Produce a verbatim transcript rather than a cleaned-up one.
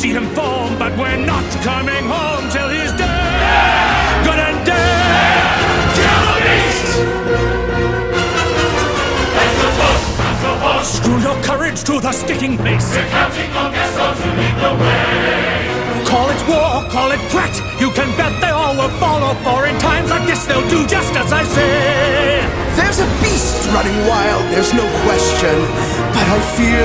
see him foam, but we're not coming home till he's dead. Good and dead. Kill the beast. That's the toast, that's the horse. Screw your courage to the sticking place. We're counting on Gaston to lead the way. Call it war, call it threat. You can bet they all will follow, for in times like this they'll do just as I say. There's a beast running wild, there's no question, but I fear